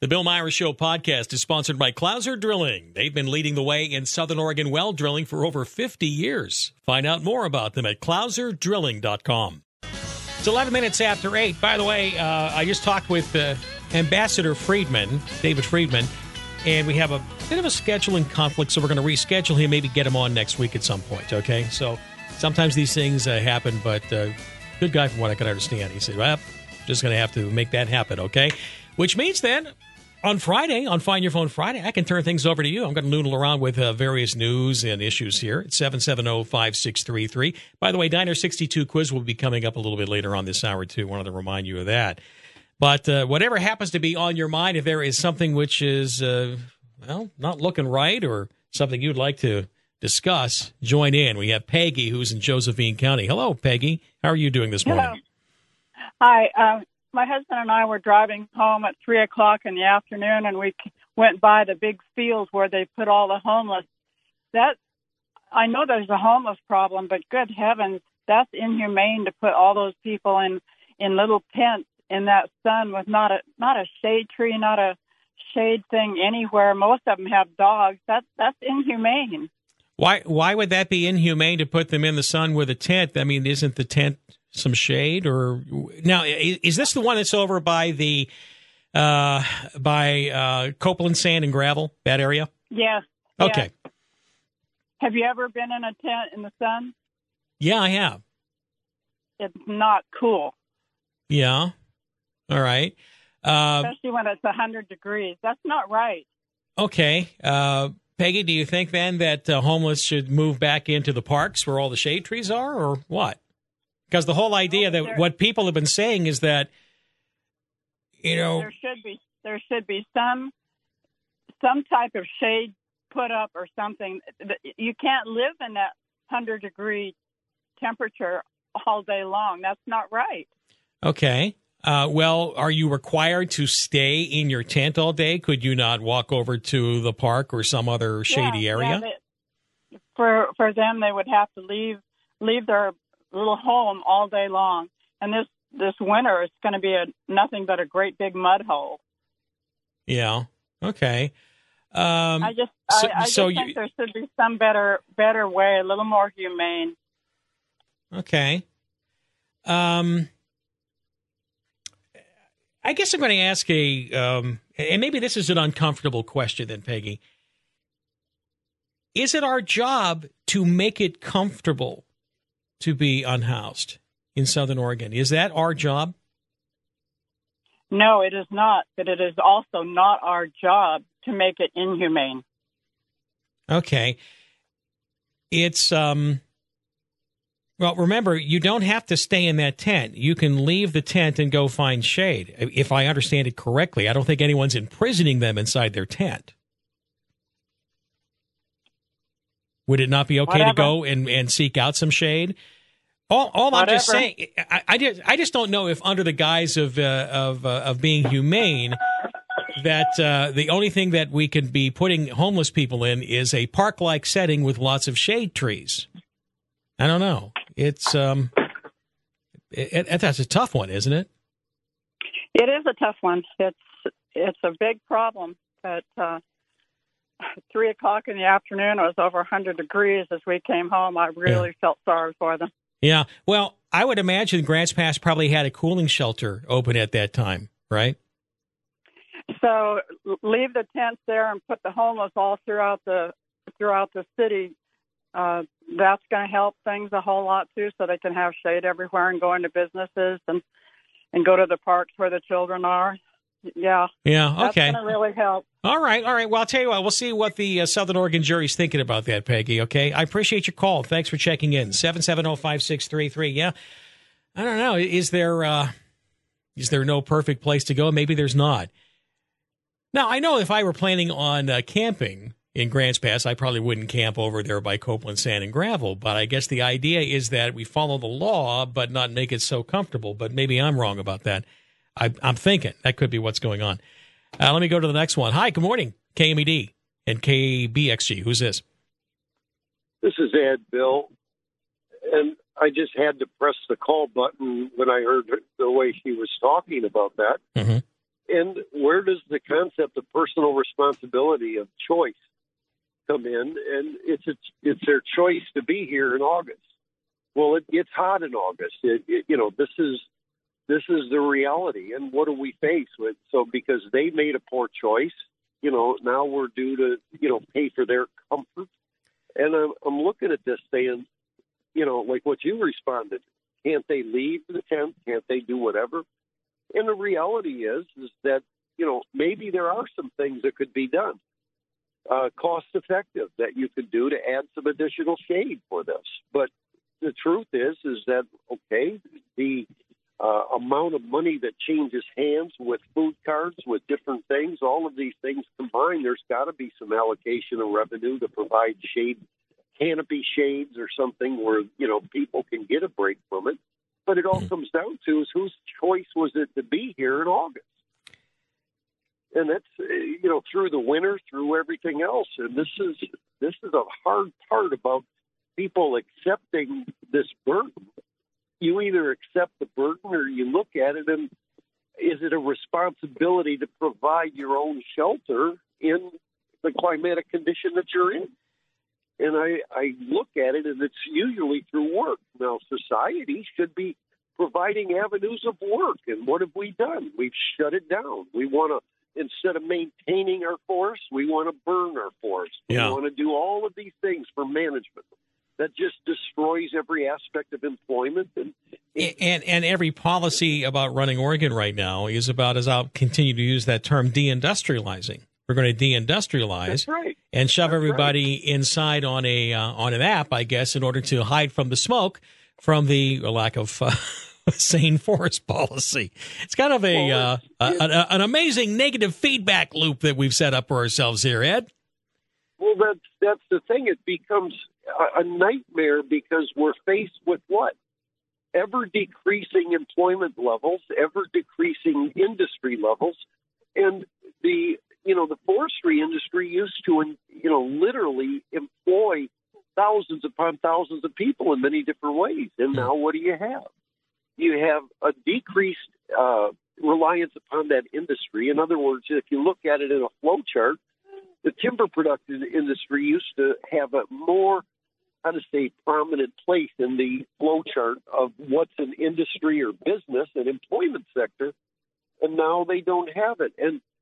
The Bill Myers Show podcast is sponsored by Clouser Drilling. They've been leading the way in Southern Oregon well drilling for over 50 years. Find out more about them at clouserdrilling.com. It's 11 minutes after 8. By the way, I just talked with Ambassador Friedman, David Friedman, and we have a bit of a scheduling conflict, so we're going to reschedule him, maybe get him on next week at some point, okay? So sometimes these things happen, but good guy from what I can understand. He said, well, just going to have to make that happen, okay? Which means then, on Friday, on Find Your Phone Friday, I can turn things over to you. I'm going to noodle around with various news and issues here at 770-5633. By the way, Diner 62 quiz will be coming up a little bit later on this hour, too. Wanted to remind you of that. But whatever happens to be on your mind, if there is something which is, not looking right or something you'd like to discuss, join in. We have Peggy, who's in Josephine County. Hello, Peggy. How are you doing this morning? Hello. Hi. My husband and I were driving home at 3 o'clock in the afternoon, and we went by the big fields where they put all the homeless. I know there's a homeless problem, but good heavens, that's inhumane to put all those people in little tents in that sun with not a shade tree, not a shade thing anywhere. Most of them have dogs. That's inhumane. Why would that be inhumane to put them in the sun with a tent? I mean, isn't the tent some shade? Or now, is this the one that's over by the Copeland Sand and Gravel, that area? Yes. Okay. Yes. Have you ever been in a tent in the sun? Yeah, I have. It's not cool. Yeah. All right. Especially when it's 100 degrees. That's not right. Okay. Peggy, do you think then that homeless should move back into the parks where all the shade trees are, or what? Because the whole idea that what people have been saying is that, there should be some type of shade put up or something. You can't live in that 100-degree temperature all day long. That's not right. Okay. Well, are you required to stay in your tent all day? Could you not walk over to the park or some other shady area? Yeah, for them, they would have to leave their little home all day long. And this winter, it's going to be nothing but a great big mud hole. Yeah. Okay. I just think there should be some better way, a little more humane. Okay. I guess I'm going to ask and maybe this is an uncomfortable question then, Peggy. Is it our job to make it comfortable to be unhoused in Southern Oregon? Is that our job? No, it is not. But it is also not our job to make it inhumane. Okay. It's, well, remember, you don't have to stay in that tent. You can leave the tent and go find shade. If I understand it correctly, I don't think anyone's imprisoning them inside their tent. Would it not be okay to go and seek out some shade? All I'm just saying, I just don't know if under the guise of being humane, that the only thing that we could be putting homeless people in is a park-like setting with lots of shade trees. I don't know. It's that's a tough one, isn't it? It is a tough one. It's a big problem. At 3 o'clock in the afternoon, it was over 100 degrees as we came home. I really felt sorry for them. Yeah. Well, I would imagine Grants Pass probably had a cooling shelter open at that time, right? So leave the tents there and put the homeless all throughout the city. That's going to help things a whole lot, too, so they can have shade everywhere and go into businesses and go to the parks where the children are. Yeah. Yeah, okay. That's going to really help. All right. Well, I'll tell you what. We'll see what the Southern Oregon jury's thinking about that, Peggy, okay? I appreciate your call. Thanks for checking in. 770-5633. Yeah. I don't know. Is there no perfect place to go? Maybe there's not. Now, I know if I were planning on camping in Grants Pass, I probably wouldn't camp over there by Copeland Sand and Gravel, but I guess the idea is that we follow the law but not make it so comfortable, but maybe I'm wrong about that. I'm thinking that could be what's going on. Let me go to the next one. Hi, good morning, KMED and KBXG. Who's this? This is Ed, Bill. And I just had to press the call button when I heard the way she was talking about that. Mm-hmm. And where does the concept of personal responsibility of choice come in? And it's their choice to be here in August. Well, it gets hot in August. This is the reality. And what do we face with? So because they made a poor choice, now we're due to, pay for their comfort. And I'm looking at this saying, like what you responded, can't they leave the tent? Can't they do whatever? And the reality is that, maybe there are some things that could be done, cost effective, that you could do to add some additional shade for this. But the truth is that, okay, the amount of money that changes hands with food cards, with different things, all of these things combined, there's got to be some allocation of revenue to provide shade, canopy shades or something where, people can get a break from it. But it all comes down to is whose choice was it to be here in August? And that's, through the winter, through everything else. And this is a hard part about people accepting this burden. You either accept the burden or you look at it and is it a responsibility to provide your own shelter in the climatic condition that you're in? And I look at it, and it's usually through work. Now, society should be providing avenues of work. And what have we done? We've shut it down. We want to, instead of maintaining our forest, we want to burn our forest. Yeah. We want to do all of these things for management. That just destroys every aspect of employment. And every policy about running Oregon right now is about, as I'll continue to use that term, deindustrializing. We're going to deindustrialize. That's right. And shove everybody inside on an app, I guess, in order to hide from the smoke from the lack of sane forest policy. It's kind of an amazing negative feedback loop that we've set up for ourselves here, Ed. Well, that's the thing. It becomes a nightmare because we're faced with what? Ever decreasing employment levels, ever decreasing industry levels, and the forestry industry used to, literally employ thousands upon thousands of people in many different ways. And now what do you have? You have a decreased reliance upon that industry. In other words, if you look at it in a flow chart, the timber production industry used to have a more, prominent place in the flow chart of what's an industry or business, an employment sector, and now they don't have it.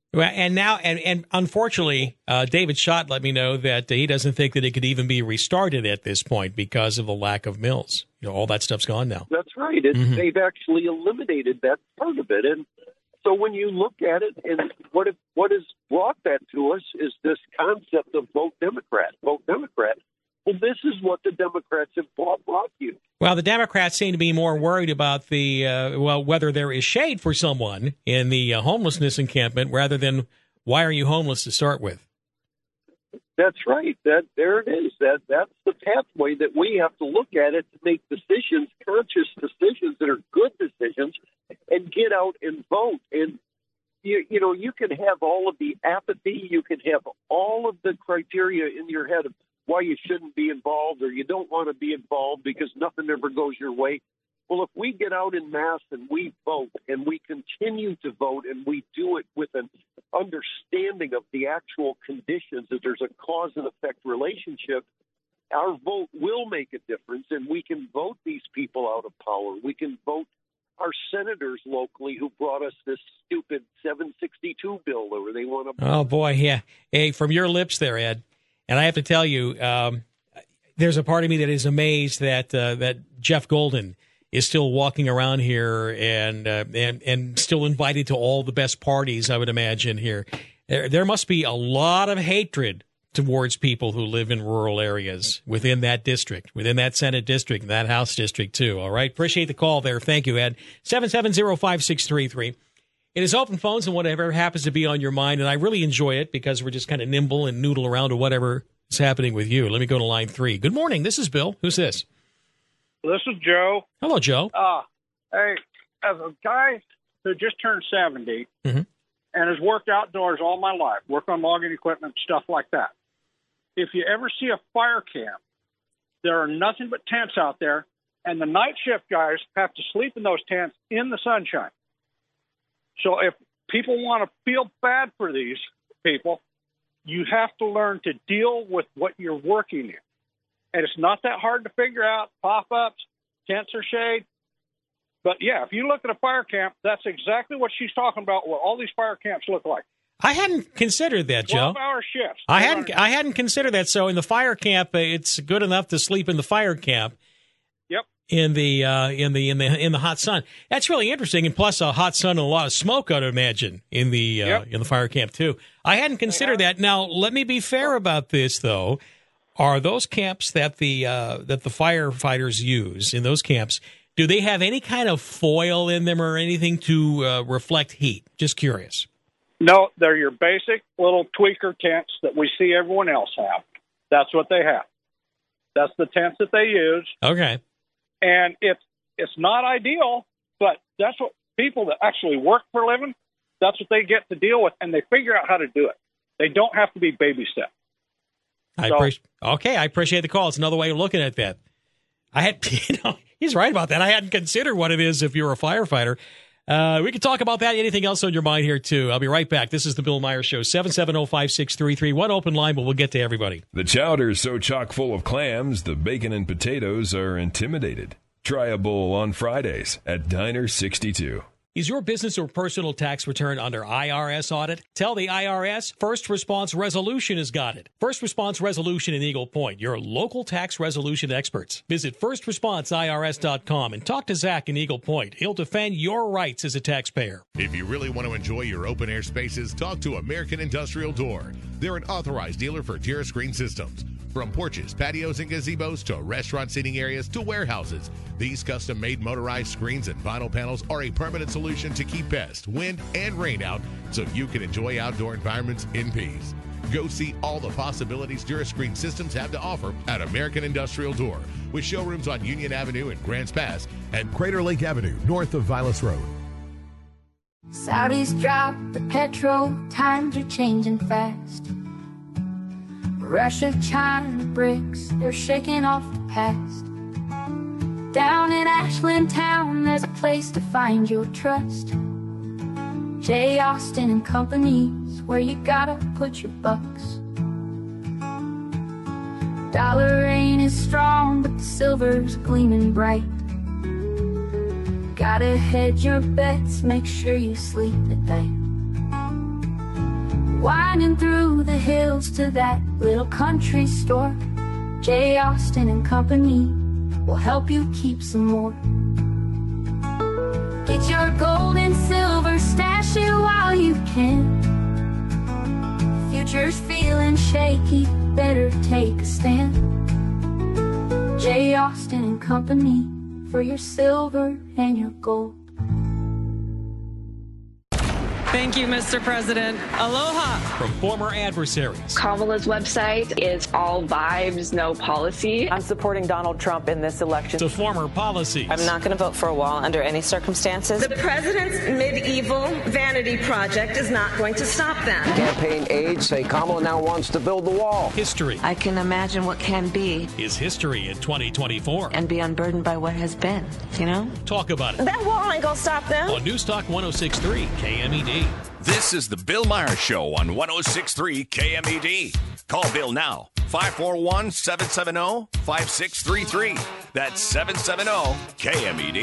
And unfortunately, David Schott let me know that he doesn't think that it could even be restarted at this point because of the lack of mills. All that stuff's gone now. That's right. They've actually eliminated that part of it. And so when you look at it, and what has brought that to us is this concept of vote Democrat, vote Democrat. Well, this is what the Democrats have brought you. Well, the Democrats seem to be more worried about whether there is shade for someone in the homelessness encampment rather than why are you homeless to start with. That's right. There it is. That's the pathway that we have to look at it to make decisions, conscious decisions that are good decisions, and get out and vote. And you can have all of the apathy, you can have all of the criteria in your head of why you shouldn't be involved or you don't want to be involved because nothing ever goes your way. Well, if we get out in mass and we vote and we continue to vote and we do it with an understanding of the actual conditions, that there's a cause and effect relationship, our vote will make a difference, and we can vote these people out of power. We can vote our senators locally who brought us this stupid 762 bill where they want to... Oh, boy, yeah. Hey, from your lips there, Ed. And I have to tell you, there's a part of me that is amazed that Jeff Golden is still walking around here and still invited to all the best parties, I would imagine, here. There must be a lot of hatred towards people who live in rural areas within that district, within that Senate district, and that House district, too. All right? Appreciate the call there. Thank you, Ed. 770-5633. It is open phones and whatever happens to be on your mind, and I really enjoy it because we're just kind of nimble and noodle around to whatever is happening with you. Let me go to line 3. Good morning. This is Bill. Who's this? This is Joe. Hello, Joe. Hey, as a guy who just turned 70 and has worked outdoors all my life, worked on logging equipment, stuff like that, if you ever see a fire camp, there are nothing but tents out there, and the night shift guys have to sleep in those tents in the sunshine. So if people want to feel bad for these people. You have to learn to deal with what you're working in. And it's not that hard to figure out, pop-ups, tents or shade. But, yeah, if you look at a fire camp, that's exactly what she's talking about, what all these fire camps look like. I hadn't considered that, Joe. 12-hour shifts. I hadn't considered that. So in the fire camp, it's good enough to sleep in the fire camp. Yep. In the hot sun. That's really interesting. And plus a hot sun and a lot of smoke, I'd imagine, in the fire camp too. I hadn't considered that. Now, let me be fair about this though. Are those camps that the firefighters use in those camps? Do they have any kind of foil in them or anything to reflect heat? Just curious. No, they're your basic little tweaker tents that we see everyone else have. That's what they have. That's the tents that they use. Okay. And it's not ideal, but that's what people that actually work for a living, that's what they get to deal with, and they figure out how to do it. They don't have to be babysat. I appreciate the call. It's another way of looking at that. He's right about that. I hadn't considered what it is if you're a firefighter. We can talk about that. Anything else on your mind here, too? I'll be right back. This is the Bill Myers Show, 770-5633. One open line, but we'll get to everybody. The chowder's so chock full of clams, the bacon and potatoes are intimidated. Try a bowl on Fridays at Diner 62. Is your business or personal tax return under IRS audit? Tell the IRS First Response Resolution has got it. First Response Resolution in Eagle Point, your local tax resolution experts. Visit firstresponseirs.com and talk to Zach in Eagle Point. He'll defend your rights as a taxpayer. If you really want to enjoy your open-air spaces, talk to American Industrial Door. They're an authorized dealer for TerraScreen systems. From porches, patios, and gazebos to restaurant seating areas to warehouses, these custom-made motorized screens and vinyl panels are a permanent solution to keep pest, wind, and rain out so you can enjoy outdoor environments in peace. Go see all the possibilities TerraScreen systems have to offer at American Industrial Door, with showrooms on Union Avenue in Grants Pass and Crater Lake Avenue, north of Vilas Road. Saudis drop the petrol, times are changing fast. Russia, China, BRICS, they're shaking off the past. Down in Ashland Town, there's a place to find your trust. J. Austin and Company's where you gotta put your bucks. Dollar ain't as strong, but the silver's gleaming bright. Gotta hedge your bets, make sure you sleep at night. Winding through the hills to that little country store, J. Austin and Company will help you keep some more. Get your gold and silver, stash it while you can. Future's feeling shaky, better take a stand. J. Austin and Company for your silver and your gold. Thank you, Mr. President. Aloha. From former adversaries. Kamala's website is all vibes, no policy. I'm supporting Donald Trump in this election. To former policies. I'm not going to vote for a wall under any circumstances. The president's medieval vanity project is not going to stop them. Campaign aides say Kamala now wants to build the wall. History. I can imagine what can be. Is history in 2024. And be unburdened by what has been, you know? Talk about it. That wall ain't going to stop them. On News Talk 106.3 KMED. This is the Bill Myers Show on 106.3 KMED. Call Bill now, 541-770-5633. That's 770-KMED.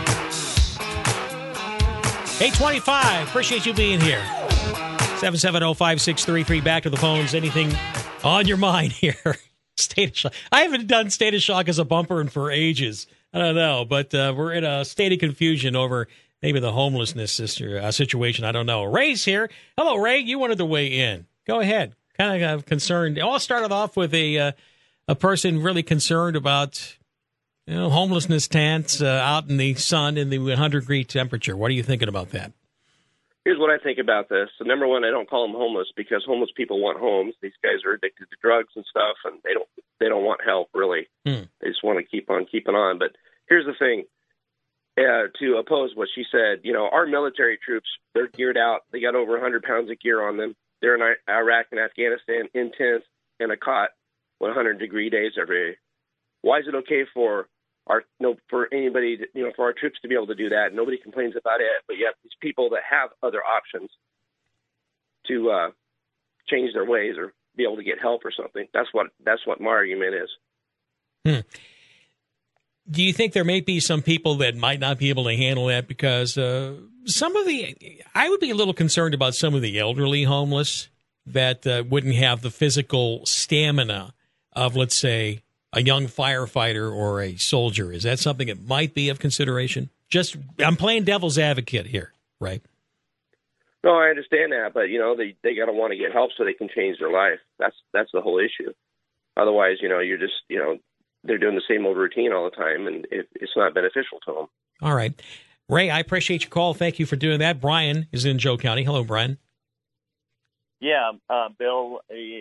825, appreciate you being here. 770-5633, back to the phones. Anything on your mind here? State of shock. I haven't done State of Shock as a bumper for ages. I don't know, but we're in a state of confusion over maybe the homelessness situation. I don't know. Ray's here. Hello, Ray. You wanted to weigh in. Go ahead. Kind of concerned. I'll start it off with a person really concerned about homelessness tents out in the sun in the 100-degree temperature. What are you thinking about that? Here's what I think about this. So number one, I don't call them homeless because homeless people want homes. These guys are addicted to drugs and stuff, and they don't want help really. They just want to keep on keeping on. But here's the thing. To oppose what she said, our military troops, they're geared out. They got over 100 pounds of gear on them. They're in Iraq and Afghanistan in tents in a cot with 100-degree days every day. Why is it okay for for anybody, for our troops to be able to do that. Nobody complains about it, but you have these people that have other options to change their ways or be able to get help or something. That's what my argument is. Do you think there may be some people that might not be able to handle that because I would be a little concerned about some of the elderly homeless that wouldn't have the physical stamina of, let's say, a young firefighter or a soldier. Is that something that might be of consideration? I'm playing devil's advocate here, right? No, I understand that, but they got to want to get help so they can change their life. That's the whole issue. Otherwise, you're just they're doing the same old routine all the time, and it's not beneficial to them. All right, Ray, I appreciate your call. Thank you for doing that. Brian is in Joe County. Hello, Brian. Yeah, Bill.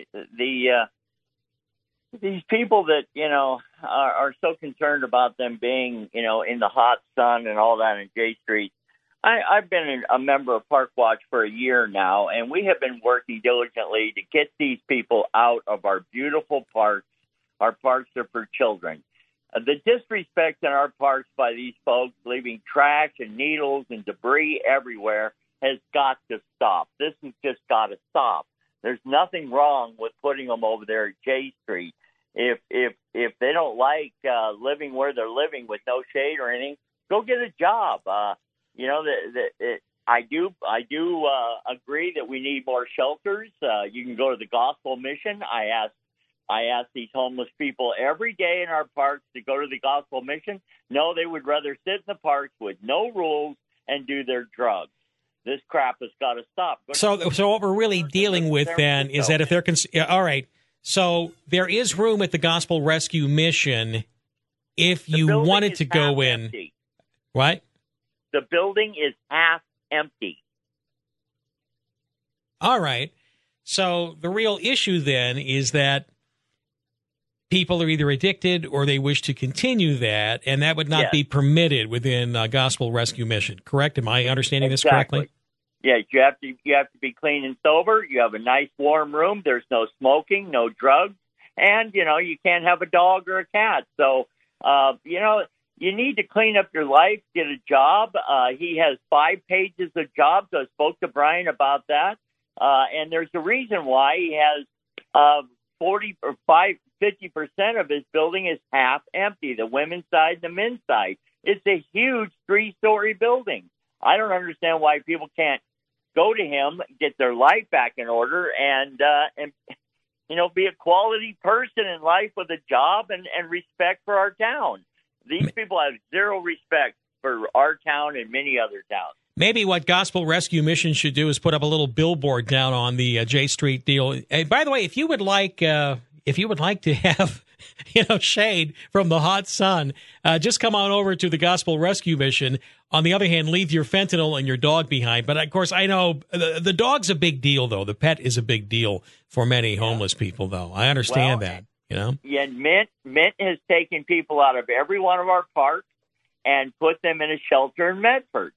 These people that are so concerned about them being in the hot sun and all that in J Street. I've been a member of Park Watch for a year now, and we have been working diligently to get these people out of our beautiful parks. Our parks are for children. The disrespect in our parks by these folks, leaving trash and needles and debris everywhere, has got to stop. This has just got to stop. There's nothing wrong with putting them over there at J Street. If they don't like living where they're living with no shade or anything, go get a job. I do agree that we need more shelters. You can go to the Gospel Mission. I ask these homeless people every day in our parks to go to the Gospel Mission. No, they would rather sit in the parks with no rules and do their drugs. This crap has got to stop. So what we're really dealing with then is that if they're all right. So there is room at the Gospel Rescue Mission if you wanted to go in. Empty. What? The building is half empty. All right. So the real issue then is that people are either addicted or they wish to continue that, and that would not be permitted within Gospel Rescue Mission. Correct? Am I understanding this correctly? Yeah, you have to be clean and sober. You have a nice warm room. There's no smoking, no drugs, and you can't have a dog or a cat. So you need to clean up your life, get a job. He has 5 pages of jobs. I spoke to Brian about that, and there's a reason why he has 50% of his building is half empty. The women's side, the men's side. It's a huge 3-story building. I don't understand why people can't go to him, get their life back in order, and be a quality person in life with a job and respect for our town. These people have zero respect for our town and many other towns. Maybe what Gospel Rescue Mission should do is put up a little billboard down on the J Street deal. Hey, by the way, if you would like to have shade from the hot sun, just come on over to the Gospel Rescue Mission. On the other hand, leave your fentanyl and your dog behind. But of course, I know the dog's a big deal, though. The pet is a big deal for many homeless people, though. I understand that. Yeah, Mint has taken people out of every one of our parks and put them in a shelter in Medford.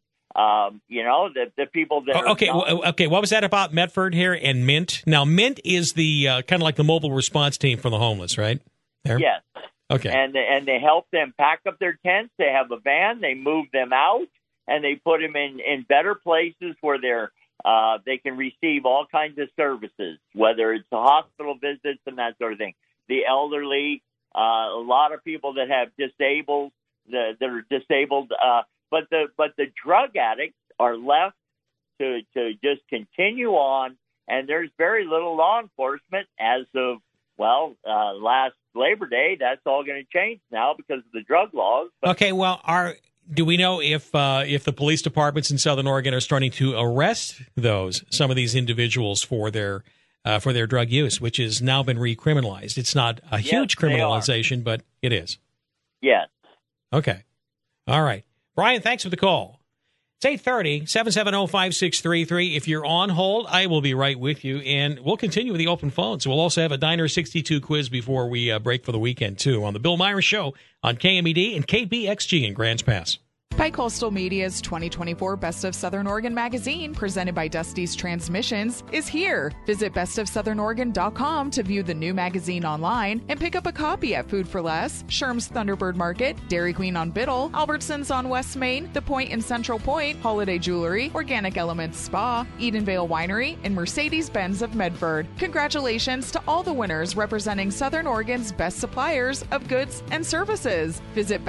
The people that okay. What was that about Medford here and Mint? Now, Mint is the kind of like the mobile response team for the homeless, right? There? Yes. Okay. And they help them pack up their tents. They have a van. They move them out, and they put them in better places where they can receive all kinds of services, whether it's the hospital visits and that sort of thing. The elderly, a lot of people that have that are disabled. But the drug addicts are left to just continue on, and there's very little law enforcement as of last Labor Day. That's all going to change now because of the drug laws. Okay, well, do we know if the police departments in Southern Oregon are starting to arrest some of these individuals for their drug use, which has now been recriminalized? It's not a huge criminalization, but it is. Yes. Okay. All right. Brian, thanks for the call. It's 8:30, 770-5633. If you're on hold, I will be right with you, and we'll continue with the open phones. We'll also have a Diner 62 quiz before we break for the weekend, too, on The Bill Myers Show on KMED and KBXG in Grants Pass. Bicoastal Media's 2024 Best of Southern Oregon magazine, presented by Dusty's Transmissions, is here. Visit bestofsouthernoregon.com to view the new magazine online and pick up a copy at Food for Less, Sherm's Thunderbird Market, Dairy Queen on Biddle, Albertsons on West Main, The Point in Central Point, Holiday Jewelry, Organic Elements Spa, Edenvale Winery, and Mercedes-Benz of Medford. Congratulations to all the winners representing Southern Oregon's best suppliers of goods and services. Visit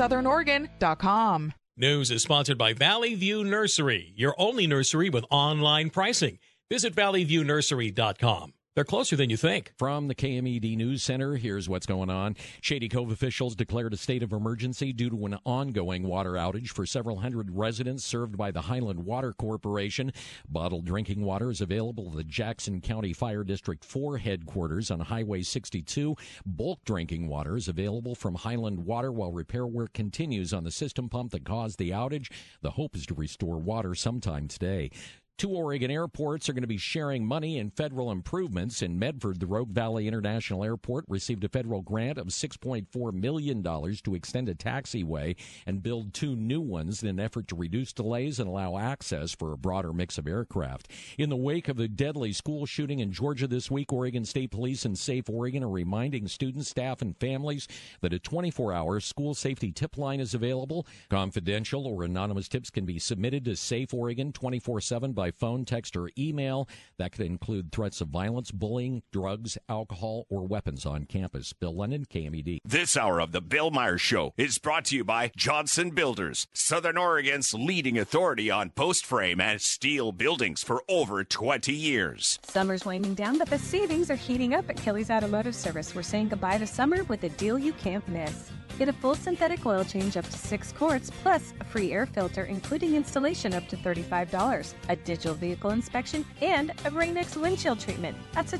bestofsouthernoregon.com. News is sponsored by Valley View Nursery, your only nursery with online pricing. Visit valleyviewnursery.com. They're closer than you think. From the KMED News Center, here's what's going on. Shady Cove officials declared a state of emergency due to an ongoing water outage for several hundred residents served by the Highland Water Corporation. Bottled drinking water is available at the Jackson County Fire District 4 headquarters on Highway 62. Bulk drinking water is available from Highland Water while repair work continues on the system pump that caused the outage. The hope is to restore water sometime today. 2 Oregon airports are going to be sharing money in federal improvements. In Medford, the Rogue Valley International Airport received a federal grant of $6.4 million to extend a taxiway and build 2 new ones in an effort to reduce delays and allow access for a broader mix of aircraft. In the wake of the deadly school shooting in Georgia this week, Oregon State Police and Safe Oregon are reminding students, staff, and families that a 24-hour school safety tip line is available. Confidential or anonymous tips can be submitted to Safe Oregon 24/7 by phone, text, or email. That could include threats of violence, bullying, drugs, alcohol, or weapons on campus. Bill Lennon, KMED. This hour of the Bill Myers Show is brought to you by Johnson Builders, Southern Oregon's leading authority on post frame and steel buildings for over 20 years. Summer's winding down, but the savings are heating up at Kelly's Automotive Service. We're saying goodbye to summer with a deal you can't miss. Get a full synthetic oil change up to 6 quarts, plus a free air filter, including installation up to $35, a digital vehicle inspection, and a Rain-X windshield treatment. That's a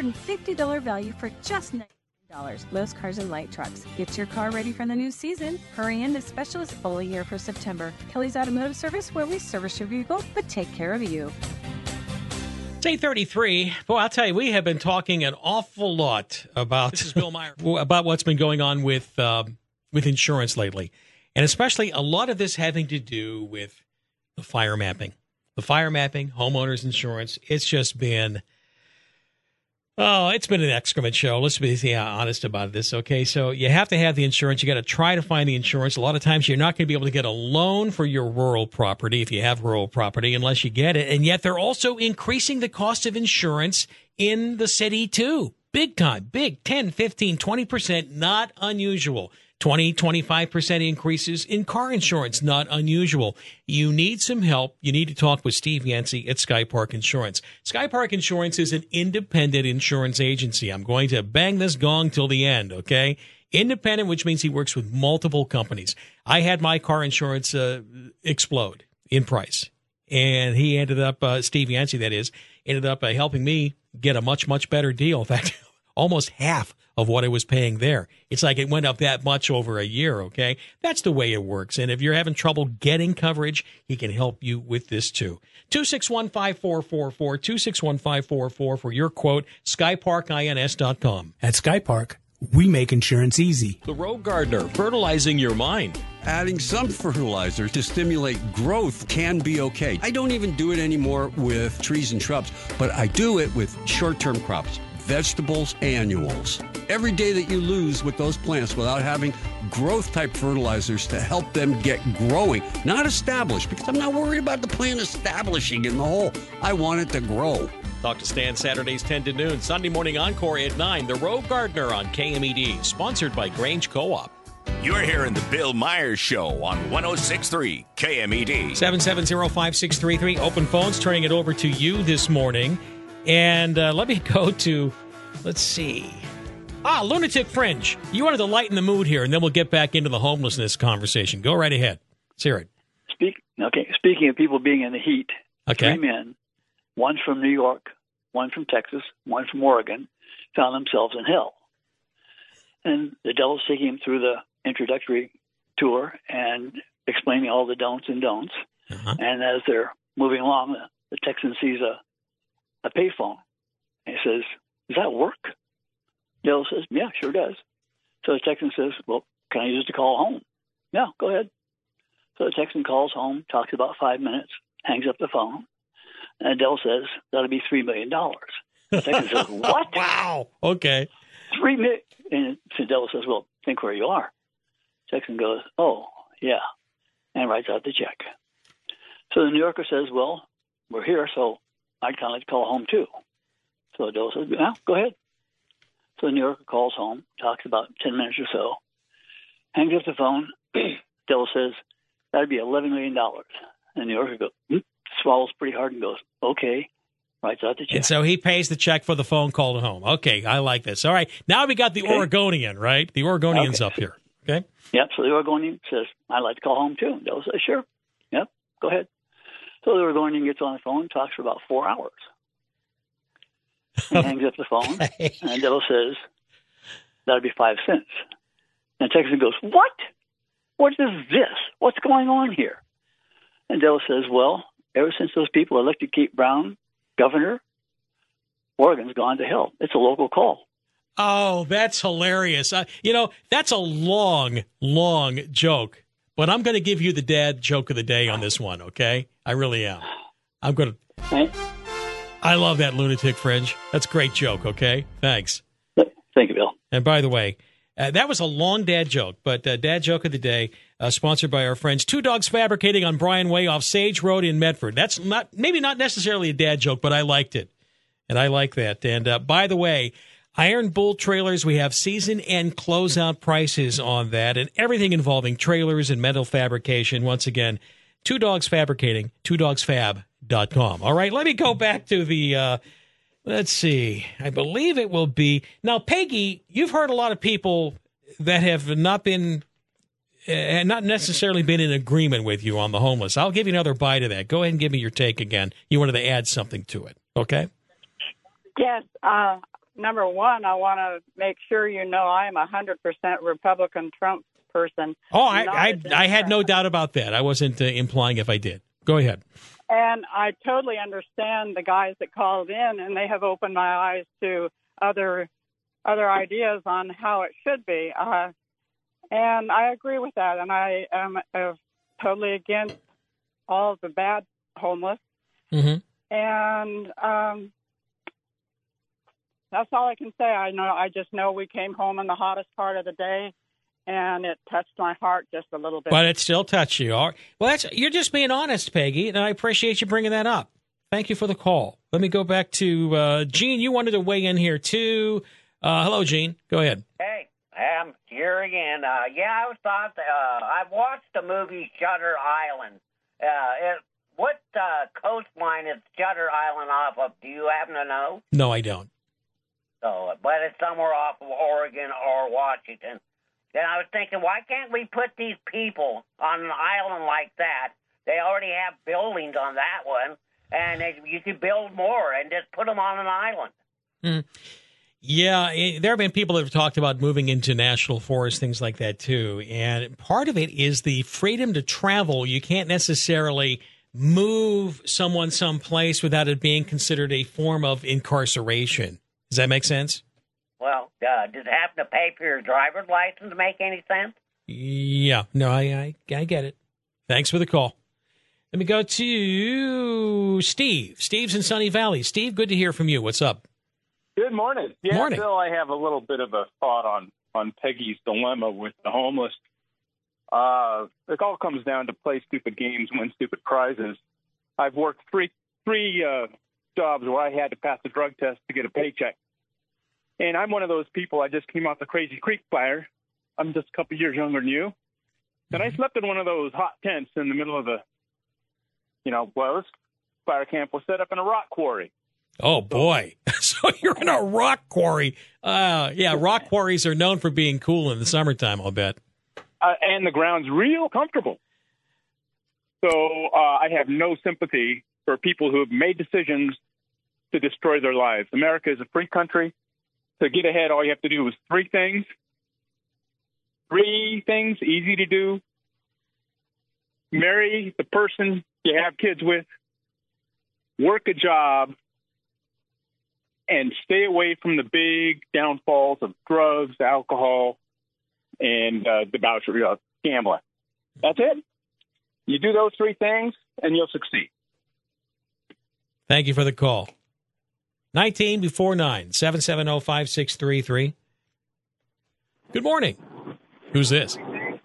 $250 value for just $19. Lowe's Cars and Light Trucks. Get your car ready for the new season. Hurry in, the special is fully here for September. Kelly's Automotive Service, where we service your vehicle, but take care of you. It's 8:33. Boy, I'll tell you, we have been talking an awful lot about This is Bill Meyer. about what's been going on with insurance lately, and especially a lot of this having to do with the fire mapping, homeowners insurance. It's just been, it's been an excrement show. Let's be honest about this. Okay, so you have to have the insurance. You got to try to find the insurance. A lot of times you're not going to be able to get a loan for your rural property if you have rural property unless you get it. And yet they're also increasing the cost of insurance in the city too. Big time, big 10, 15, 20%, not unusual. 20, 25% increases in car insurance, not unusual. You need some help. You need to talk with Steve Yancey at Sky Park Insurance. Sky Park Insurance is an independent insurance agency. I'm going to bang this gong till the end, okay? Independent, which means he works with multiple companies. I had my car insurance explode in price, and he ended up, Steve Yancey, that is, ended up helping me get a much, much better deal. In fact, almost half of what I was paying there. It's like it went up that much over a year, okay? That's the way it works. And if you're having trouble getting coverage, he can help you with this too. 261-5444, 261-5444 for your quote, skyparkins.com. At Sky Park, we make insurance easy. The Rogue Gardener, fertilizing your mind. Adding some fertilizer to stimulate growth can be okay. I don't even do it anymore with trees and shrubs, but I do it with short-term crops. Vegetables, annuals. Every day that you lose with those plants without having growth-type fertilizers to help them get growing, not established, because I'm not worried about the plant establishing in the hole. I want it to grow. Talk to Stan Saturdays 10 to noon, Sunday morning encore at 9. The Rogue Gardener on KMED, sponsored by Grange Co-op. You're hearing the Bill Myers Show on 106.3 KMED. 770-5633. Open phones, turning it over to you this morning. And let me go to, let's see. Lunatic Fringe. You wanted to lighten the mood here, and then we'll get back into the homelessness conversation. Go right ahead. Let's hear it. Speaking of people being in the heat, okay. 3 men, one from New York, one from Texas, one from Oregon, found themselves in hell. And the devil's taking them through the introductory tour and explaining all the don'ts and don'ts. Uh-huh. And as they're moving along, the Texan sees a payphone. And he says, "Does that work?" Devil says, "Yeah, sure does." So the Texan says, "Well, can I use it to call home?" "Yeah, go ahead." So the Texan calls home, talks about 5 minutes, hangs up the phone, and Adele says, that'll be $3 million. The Texan says, what? Wow. Okay. $3 million. And Adele says, well, think where you are. Texan goes, oh, yeah, and writes out the check. So the New Yorker says, well, we're here, so I'd kind of like to call home too. So Adele says, yeah, go ahead. So the New Yorker calls home, talks about 10 minutes or so, hangs up the phone. Adele says, that'd be $11 million. And the New Yorker goes, swallows pretty hard and goes, okay, writes out the check. And so he pays the check for the phone call to home. Okay, I like this. All right, now we got the Oregonian, right? The Oregonian's up here. Okay. Yep. So the Oregonian says, I'd like to call home too. Adele says, sure. Yep. Go ahead. So the Oregonian gets on the phone, talks for about 4 hours. And hangs up the phone. And Adele says, that'll be 5 cents. And Texan goes, what? What is this? What's going on here? And Adele says, well, ever since those people elected Kate Brown governor, Oregon's gone to hell. It's a local call. Oh, that's hilarious. That's a long, long joke. But I'm going to give you the dad joke of the day on this one, okay? I really am. I'm going to... I love that lunatic fringe. That's a great joke, okay? Thanks. Thank you, Bill. And by the way, that was a long dad joke, but dad joke of the day, sponsored by our friends Two Dogs Fabricating on Bryan Way off Sage Road in Medford. That's maybe not necessarily a dad joke, but I liked it. And I like that. And by the way, Iron Bull trailers, we have season and closeout prices on that and everything involving trailers and metal fabrication. Once again, Two Dogs Fabricating, twodogsfab.com. All right, let me go back to the, let's see, I believe it will be. Now, Peggy, you've heard a lot of people that have not necessarily been in agreement with you on the homeless. I'll give you another bite of that. Go ahead and give me your take again. You wanted to add something to it, okay? Yes. Number one, I want to make sure you know I am 100% Republican Trump person. Oh, I had no doubt about that. I wasn't implying if I did. Go ahead. And I totally understand the guys that called in, and they have opened my eyes to other ideas on how it should be. And I agree with that. And I am totally against all of the bad homeless. Mm-hmm. And that's all I can say. I just know we came home in the hottest part of the day, and it touched my heart just a little bit. But it still touched you. All right. Well, you're just being honest, Peggy, and I appreciate you bringing that up. Thank you for the call. Let me go back to Gene. You wanted to weigh in here, too. Hello, Gene. Go ahead. Hey, I'm here again. I thought I watched the movie Shutter Island. What coastline is Shutter Island off of? Do you happen to know? No, I don't. So, but it's somewhere off of Oregon or Washington. Then I was thinking, why can't we put these people on an island like that? They already have buildings on that one, and you could build more and just put them on an island. Mm. Yeah, there have been people that have talked about moving into national forests, things like that, too. And part of it is the freedom to travel. You can't necessarily move someone someplace without it being considered a form of incarceration. Does that make sense? Well, does having to pay for your driver's license make any sense? Yeah. No, I get it. Thanks for the call. Let me go to Steve. Steve's in Sunny Valley. Steve, good to hear from you. What's up? Good morning. Yeah, morning. Bill, I have a little bit of a thought on Peggy's dilemma with the homeless. It all comes down to play stupid games, win stupid prizes. I've worked three jobs where I had to pass a drug test to get a paycheck. And I'm one of those people, I just came off the Crazy Creek fire. I'm just a couple years younger than you. And I slept in one of those hot tents in the middle of this fire camp was set up in a rock quarry. Oh, boy. So you're in a rock quarry. Yeah, rock quarries are known for being cool in the summertime, I'll bet. And the ground's real comfortable. So I have no sympathy for people who have made decisions to destroy their lives. America is a free country. To get ahead, all you have to do is three things. Three things, easy to do. Marry the person you have kids with. Work a job. And stay away from the big downfalls of drugs, alcohol, and debauchery, gambling. That's it. You do those three things, and you'll succeed. Thank you for the call. 19 before 9, 770-5633. Good morning. Who's this?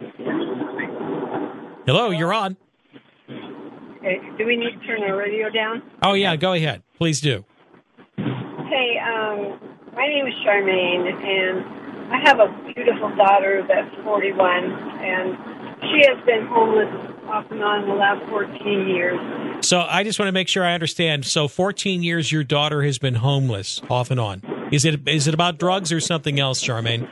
Hello, you're on. Hey, do we need to turn our radio down? Oh, yeah, go ahead. Please do. Hey, my name is Charmaine, and I have a beautiful daughter that's 41, and she has been homeless off and on the last 14 years. So I just want to make sure I understand. So 14 years your daughter has been homeless off and on. Is it about drugs or something else, Charmaine?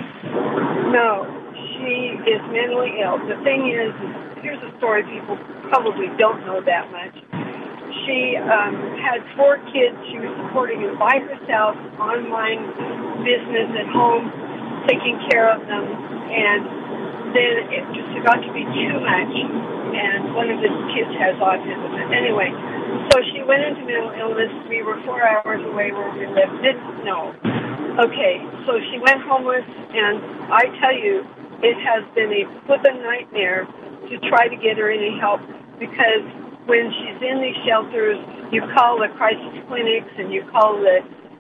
No, she is mentally ill. The thing is, here's a story people probably don't know that much. She had 4 kids. She was supporting them by herself, online business at home, taking care of them, and then it just got to be too much, and one of the kids has autism. Anyway, so she went into mental illness. We were 4 hours away where we lived. Didn't know. Okay, so she went homeless, and I tell you, it has been a flippin' nightmare to try to get her any help, because when she's in these shelters, you call the crisis clinics and you call the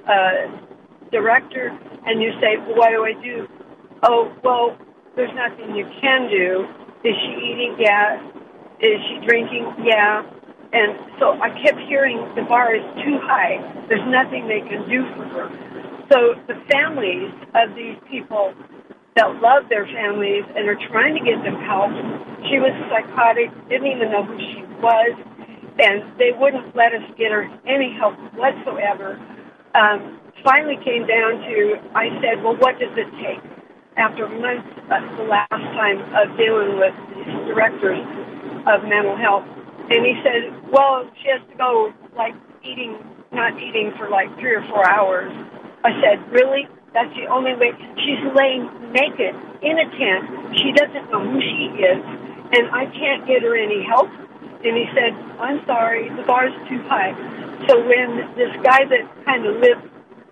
director, and you say, well, what do I do? Oh, well, there's nothing you can do. Is she eating? Yeah. Is she drinking? Yeah. And so I kept hearing the bar is too high. There's nothing they can do for her. So the families of these people that love their families and are trying to get them help, she was psychotic, didn't even know who she was, and they wouldn't let us get her any help whatsoever. Finally came down to, I said, well, what does it take? After months, the last time of dealing with these directors of mental health. And he said, well, she has to go, like, not eating for like 3 or 4 hours. I said, really? That's the only way? She's laying naked in a tent. She doesn't know who she is, and I can't get her any help. And he said, I'm sorry, the bar's too high. So when this guy that kind of lived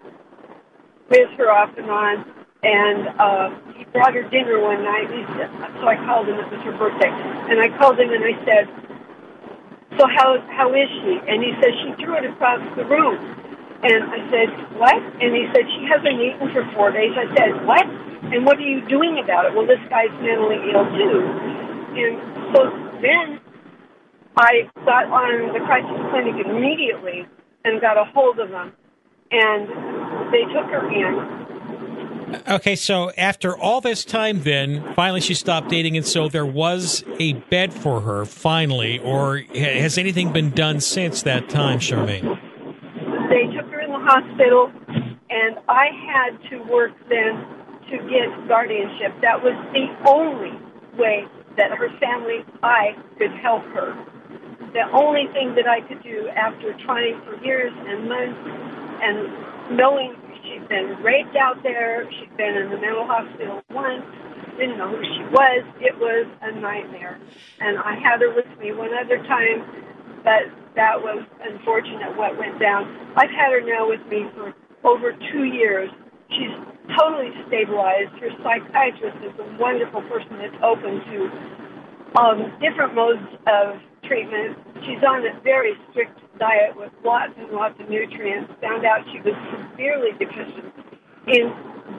with her off and on, and he brought her dinner one night. So I called him. It was her birthday. And I called him and I said, so how is she? And he said, she threw it across the room. And I said, what? And he said, she hasn't eaten for 4 days. I said, what? And what are you doing about it? Well, this guy's mentally ill, too. And so then I got on the crisis clinic immediately and got a hold of them. And they took her in. Okay, so after all this time then, finally she stopped dating, and so there was a bed for her, finally, or has anything been done since that time, Charmaine? They took her in the hospital, and I had to work then to get guardianship. That was the only way that her family, I could help her. The only thing that I could do after trying for years and months and knowing she'd been raped out there. She'd been in the mental hospital once. Didn't know who she was. It was a nightmare. And I had her with me one other time, but that was unfortunate what went down. I've had her now with me for over 2 years. She's totally stabilized. Her psychiatrist is a wonderful person that's open to different modes of treatment. She's on a very strict diet with lots and lots of nutrients. Found out she was severely deficient in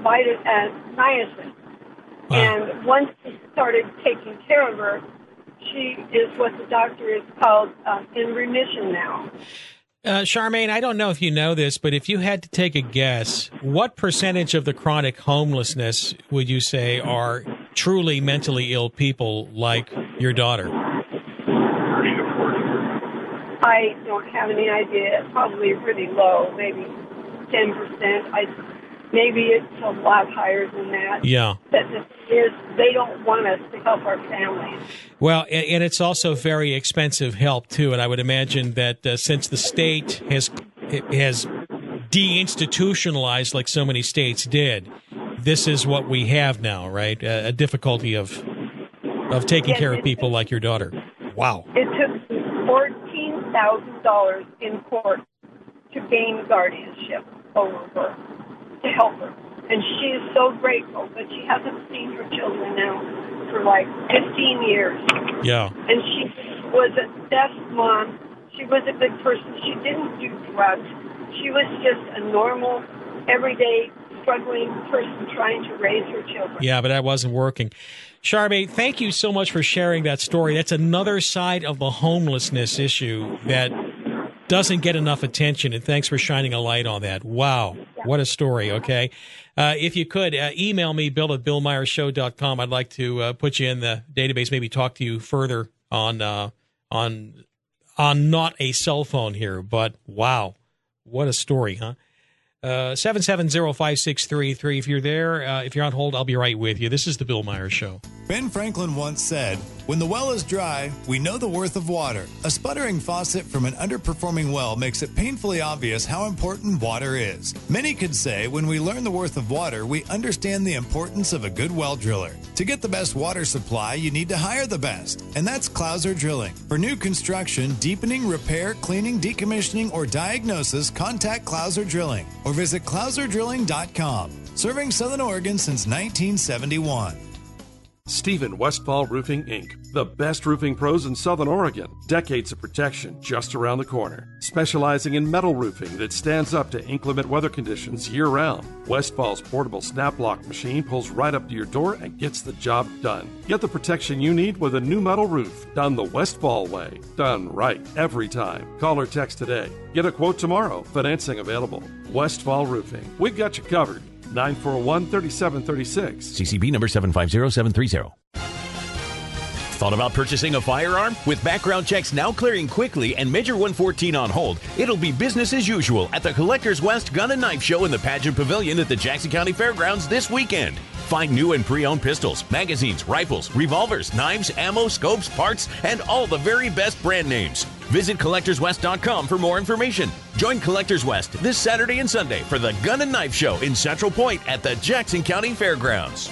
niacin. Wow. And once we started taking care of her, she is what the doctor has called in remission now. Charmaine, I don't know if you know this, but if you had to take a guess, what percentage of the chronic homelessness would you say are truly mentally ill people like your daughter? I don't have any idea. It's probably really low, maybe 10%. Maybe it's a lot higher than that. Yeah. But the thing is, they don't want us to help our families. Well, and it's also very expensive help, too. And I would imagine that since the state has deinstitutionalized, like so many states did, this is what we have now, right? A difficulty of taking care of people like your daughter. Wow. It took $14,000 in court to gain guardianship over her, to help her. And she is so grateful, but she hasn't seen her children now for like 15 years. Yeah. And she was a best mom. She was a good person. She didn't do drugs. She was just a normal, everyday, struggling person trying to raise her children. Yeah, but that wasn't working. Charmaine, thank you so much for sharing that story. That's another side of the homelessness issue that doesn't get enough attention, and thanks for shining a light on that. Wow, what a story, okay? If you could, email me, bill@billmeyershow.com. I'd like to put you in the database, maybe talk to you further on not a cell phone here, but wow, what a story, huh? 770-5633. If you're there, if you're on hold, I'll be right with you. This is the Bill Myers Show. Ben Franklin once said, "When the well is dry, we know the worth of water. A sputtering faucet from an underperforming well makes it painfully obvious how important water is. Many could say when we learn the worth of water, we understand the importance of a good well driller. To get the best water supply, you need to hire the best, and that's Clouser Drilling. For new construction, deepening, repair, cleaning, decommissioning, or diagnosis, contact Clouser Drilling or visit clouserdrilling.com. Serving Southern Oregon since 1971. Stephen Westfall Roofing, Inc., the best roofing pros in Southern Oregon. Decades of protection just around the corner. Specializing in metal roofing that stands up to inclement weather conditions year-round. Westfall's portable snap lock machine pulls right up to your door and gets the job done. Get the protection you need with a new metal roof. Done the Westfall way. Done right every time. Call or text today. Get a quote tomorrow. Financing available. Westfall Roofing. We've got you covered. 941-3736. CCB number 750730. Thought about purchasing a firearm? With background checks now clearing quickly and Major 114 on hold, it'll be business as usual at the Collectors West Gun and Knife Show in the Pageant Pavilion at the Jackson County Fairgrounds this weekend. Find new and pre-owned pistols, magazines, rifles, revolvers, knives, ammo, scopes, parts, and all the very best brand names. Visit CollectorsWest.com for more information. Join Collectors West this Saturday and Sunday for the Gun and Knife Show in Central Point at the Jackson County Fairgrounds.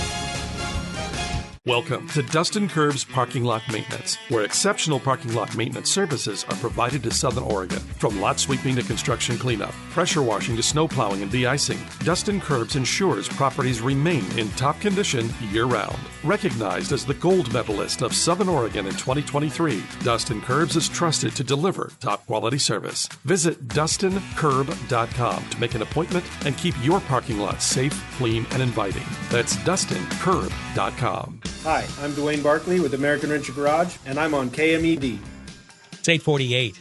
Welcome to Dustin Curbs Parking Lot Maintenance, where exceptional parking lot maintenance services are provided to Southern Oregon. From lot sweeping to construction cleanup, pressure washing to snow plowing and de-icing, Dustin Curbs ensures properties remain in top condition year-round. Recognized as the gold medalist of Southern Oregon in 2023, Dustin Curbs is trusted to deliver top-quality service. Visit DustinCurb.com to make an appointment and keep your parking lot safe, clean, and inviting. That's DustinCurb.com. Hi, I'm Dwayne Barkley with American Renter Garage, and I'm on KMED. It's 848.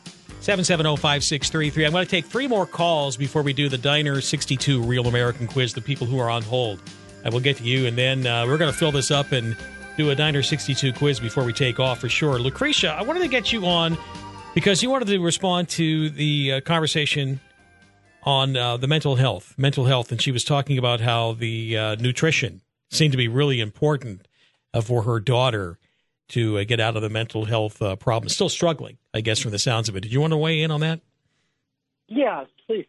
770-5633. I'm going to take three more calls before we do the Diner 62 Real American Quiz, the people who are on hold. I will get to you, and then we're going to fill this up and do a Diner 62 quiz before we take off for sure. Lucretia, I wanted to get you on because you wanted to respond to the conversation on the mental health, and she was talking about how the nutrition seemed to be really important for her daughter to get out of the mental health problem. Still struggling, I guess, from the sounds of it. Did you want to weigh in on that? Yes, please.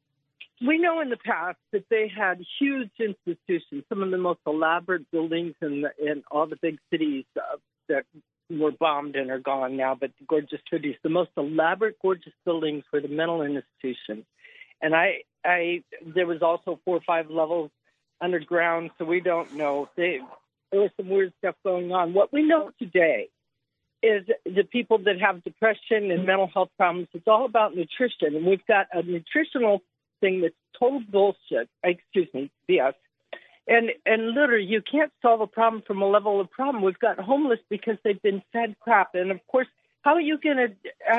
We know in the past that they had huge institutions, some of the most elaborate buildings in all the big cities that were bombed and are gone now, but gorgeous cities. The most elaborate, gorgeous buildings were the mental institutions. And there was also 4 or 5 levels underground, so we don't know. There was some weird stuff going on. What we know today is the people that have depression and mental health problems, it's all about nutrition. And we've got a nutritional thing that's total bullshit, BS. And literally, you can't solve a problem from a level of problem. We've got homeless because they've been fed crap. And, of course, how are you going to...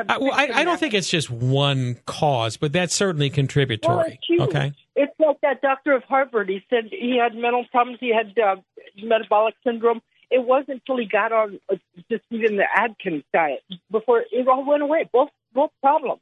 I don't think it's just one cause, but that's certainly contributory. Well, it's huge. Okay. It's like that doctor of Harvard. He said he had mental problems. He had metabolic syndrome. It wasn't until he got on just even the Atkins diet before it all went away. Both problems.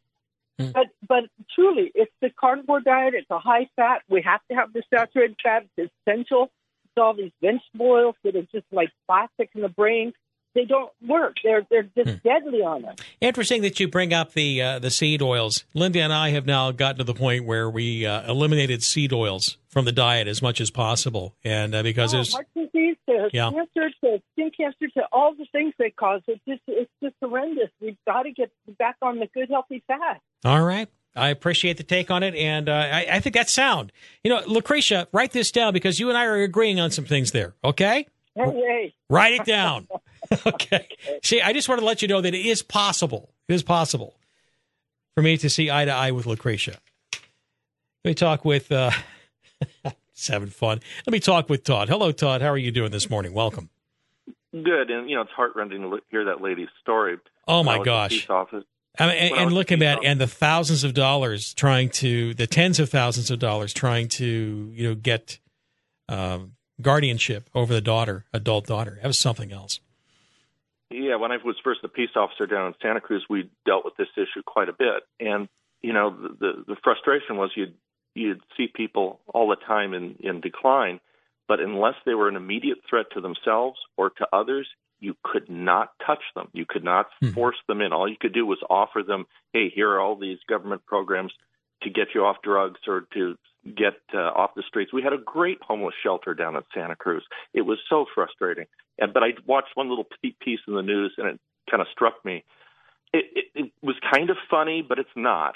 But truly, it's the carnivore diet. It's a high fat. We have to have the saturated fat. It's essential. It's all these vegetable oils that are just like plastic in the brain. They don't work. They're just deadly on us. Interesting that you bring up the seed oils. Linda and I have now gotten to the point where we eliminated seed oils from the diet as much as possible, and because there's heart disease to cancer to skin cancer to all the things they cause. It's just horrendous. We've got to get back on the good healthy fat. All right. I appreciate the take on it, and I think that's sound. Lucretia, write this down because you and I are agreeing on some things there, okay? Hey. Write it down. Okay. See, I just want to let you know that it is possible. It is possible for me to see eye to eye with Lucretia. Let me talk with, it's having fun. Let me talk with Todd. Hello, Todd. How are you doing this morning? Welcome. Good. And, it's heartrending to hear that lady's story. Oh, my gosh. And look at that. And the thousands of dollars the tens of thousands of dollars trying to, get guardianship over the adult daughter. That was something else. Yeah, when I was first a peace officer down in Santa Cruz, we dealt with this issue quite a bit. And, the frustration was you'd see people all the time in decline, but unless they were an immediate threat to themselves or to others, you could not touch them. You could not force them in. All you could do was offer them, hey, here are all these government programs to get you off drugs or to get off the streets. We had a great homeless shelter down in Santa Cruz. It was so frustrating. But I watched one little piece in the news, and it kind of struck me. It was kind of funny, but it's not.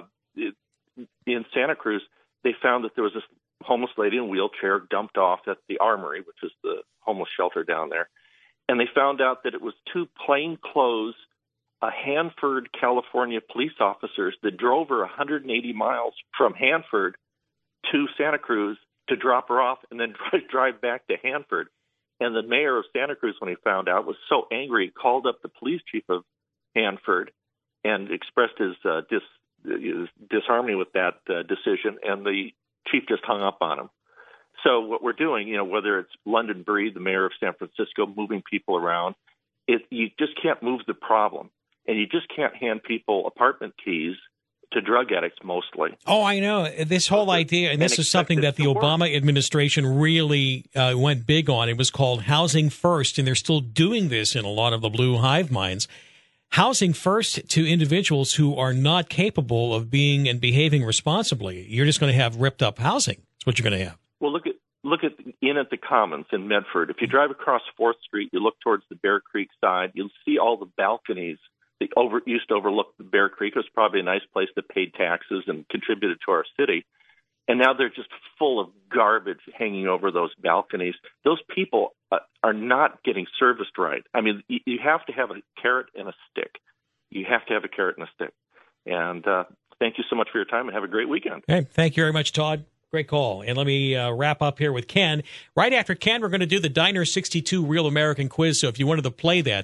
In Santa Cruz, they found that there was this homeless lady in a wheelchair dumped off at the Armory, which is the homeless shelter down there. And they found out that it was two plainclothes Hanford, California police officers that drove her 180 miles from Hanford to Santa Cruz to drop her off and then drive back to Hanford. And the mayor of Santa Cruz, when he found out, was so angry, he called up the police chief of Hanford and expressed his disharmony with that decision, and the chief just hung up on him. So what we're doing, whether it's London Breed, the mayor of San Francisco, moving people around, you just can't move the problem. And you just can't hand people apartment keys to drug addicts mostly. Oh, I know. This whole idea, and this is something that the Obama administration really went big on. It was called Housing First, and they're still doing this in a lot of the blue hive minds. Housing first to individuals who are not capable of being and behaving responsibly. You're just going to have ripped up housing. That's what you're going to have. Well, look at the Commons in Medford. If you drive across 4th Street, you look towards the Bear Creek side, you'll see all the balconies that used to overlook the Bear Creek. It was probably a nice place that paid taxes and contributed to our city. And now they're just full of garbage hanging over those balconies. Those people are not getting serviced right. I mean, you have to have a carrot and a stick. You have to have a carrot and a stick. And thank you so much for your time, and have a great weekend. Hey, thank you very much, Todd. Great call. And let me wrap up here with Ken. Right after Ken, we're going to do the Diner 62 Real American Quiz. So if you wanted to play that,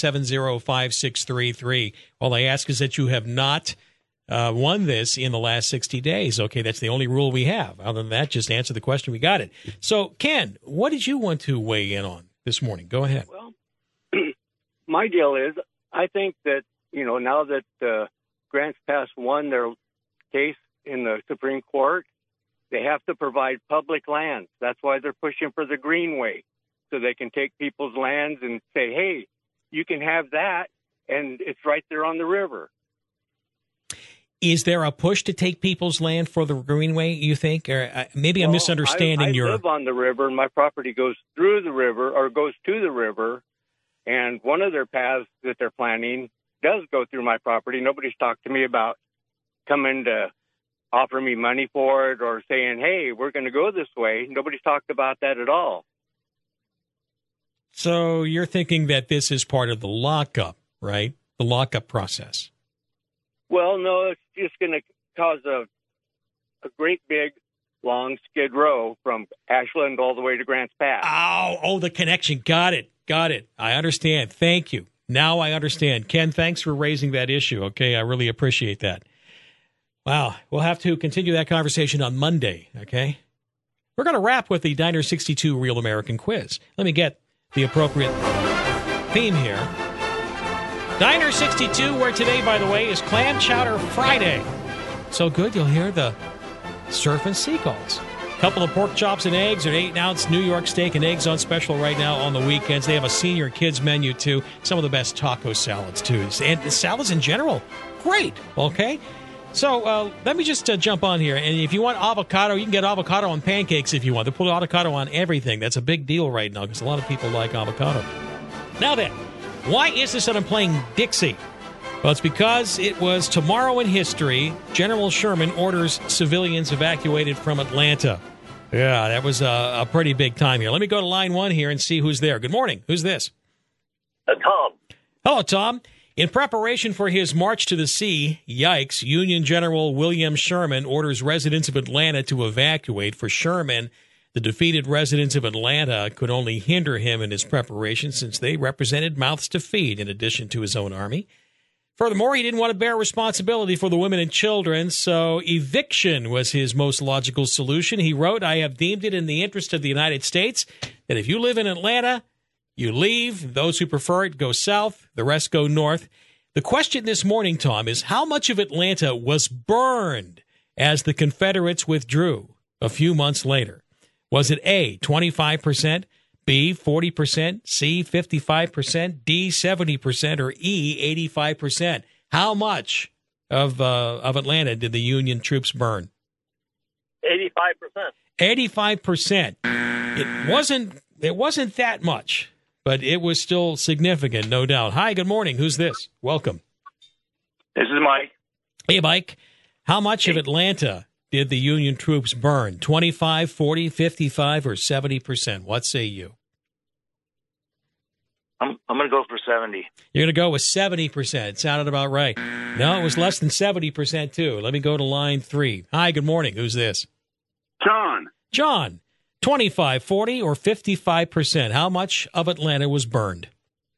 770-5633. All I ask is that you have not won this in the last 60 days. Okay, that's the only rule we have. Other than that, just answer the question. We got it. So, Ken, what did you want to weigh in on this morning? Go ahead. Well, my deal is, I think that, now that Grants Pass won their case in the Supreme Court, they have to provide public lands. That's why they're pushing for the Greenway, so they can take people's lands and say, hey, you can have that, and it's right there on the river. Is there a push to take people's land for the Greenway, you think? Or maybe I'm misunderstanding I live on the river, and my property goes through the river or goes to the river, and one of their paths that they're planning does go through my property. Nobody's talked to me about coming to offer me money for it or saying, hey, we're going to go this way. Nobody's talked about that at all. So you're thinking that this is part of the lockup, right? The lockup process. Well, no, it's just going to cause a great big, long skid row from Ashland all the way to Grants Pass. Oh, the connection. Got it. I understand. Thank you. Now I understand. Ken, thanks for raising that issue. Okay, I really appreciate that. Wow, we'll have to continue that conversation on Monday, okay? We're going to wrap with the Diner 62 Real American Quiz. Let me get the appropriate theme here. Diner 62, where today, by the way, is Clam Chowder Friday. So good, you'll hear the surf and seagulls. A couple of pork chops and eggs, an 8-ounce New York steak and eggs on special right now on the weekends. They have a senior kids menu, too. Some of the best taco salads, too. And the salads in general, great, okay? So let me just jump on here. And if you want avocado, you can get avocado on pancakes if you want. They put avocado on everything. That's a big deal right now because a lot of people like avocado. Now then, why is this that I'm playing Dixie? Well, it's because it was tomorrow in history. General Sherman orders civilians evacuated from Atlanta. Yeah, that was a pretty big time here. Let me go to line 1 here and see who's there. Good morning. Who's this? Tom. Hello, Tom. In preparation for his march to the sea, yikes, Union General William Sherman orders residents of Atlanta to evacuate. For Sherman, the defeated residents of Atlanta could only hinder him in his preparation since they represented mouths to feed in addition to his own army. Furthermore, he didn't want to bear responsibility for the women and children, so eviction was his most logical solution. He wrote, I have deemed it in the interest of the United States that if you live in Atlanta, you leave. Those who prefer it go south. The rest go north. The question this morning, Tom, is how much of Atlanta was burned as the Confederates withdrew a few months later? Was it A, 25%, B, 40%, C, 55%, D, 70%, or E, 85%? How much of Atlanta did the Union troops burn? 85%. 85%. It wasn't that much, but it was still significant, no doubt. Hi, good morning. Who's this? Welcome. This is Mike. Hey, Mike. How much of Atlanta did the Union troops burn? 25, 40, 55, or 70%? What say you? I'm going to go for 70. You're going to go with 70%. It sounded about right. No, it was less than 70%, too. Let me go to line 3. Hi, good morning. Who's this? John. John. 25, 40, or 55%? How much of Atlanta was burned?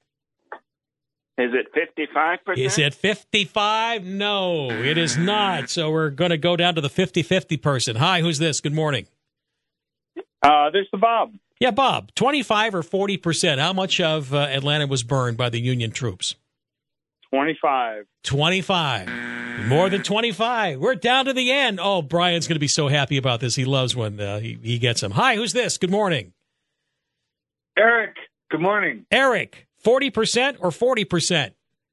Is it 55%? Is it 55? No, it is not. So we're going to go down to the 50-50 person. Hi, who's this? Good morning. This is Bob. Yeah, Bob. 25 or 40%? How much of Atlanta was burned by the Union troops? 25. 25. More than 25. We're down to the end. Oh, Brian's going to be so happy about this. He loves when he gets them. Hi, who's this? Good morning. Eric. Good morning. Eric. 40% or 40%?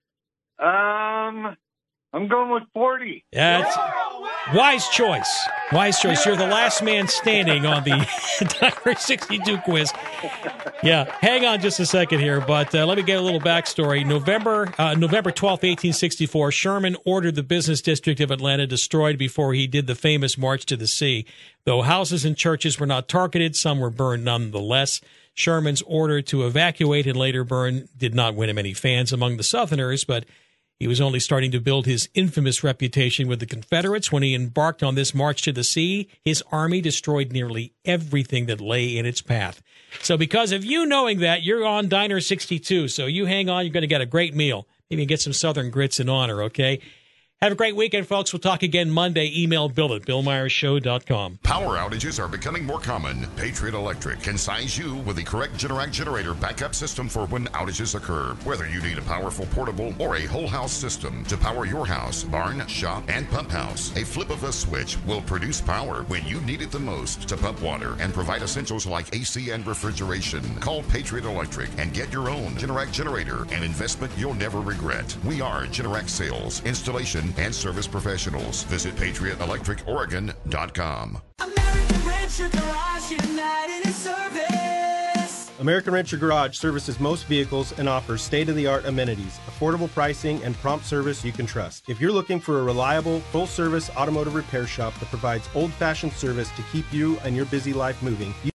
I'm going with 40. That's wise choice. Wise choice. You're the last man standing on the Diner 62 quiz. Yeah, hang on just a second here, but let me get a little backstory. November 12th, 1864, Sherman ordered the business district of Atlanta destroyed before he did the famous March to the Sea. Though houses and churches were not targeted, some were burned nonetheless. Sherman's order to evacuate and later burn did not win him any fans among the Southerners, but he was only starting to build his infamous reputation with the Confederates. When he embarked on this march to the sea, his army destroyed nearly everything that lay in its path. So because of you knowing that, you're on Diner 62, so you hang on, you're going to get a great meal. Maybe get some Southern grits in honor, okay? Have a great weekend, folks. We'll talk again Monday. Email Bill at BillMyersShow.com. Power outages are becoming more common. Patriot Electric can size you with the correct Generac generator backup system for when outages occur. Whether you need a powerful portable or a whole house system to power your house, barn, shop, and pump house, a flip of a switch will produce power when you need it the most to pump water and provide essentials like AC and refrigeration. Call Patriot Electric and get your own Generac generator, an investment you'll never regret. We are Generac Sales, Installation, and Service Professionals. Visit PatriotElectricOregon.com. American Rancher Garage United in Service. American Rancher Garage services most vehicles and offers state-of-the-art amenities, affordable pricing, and prompt service you can trust. If you're looking for a reliable, full-service automotive repair shop that provides old-fashioned service to keep you and your busy life moving,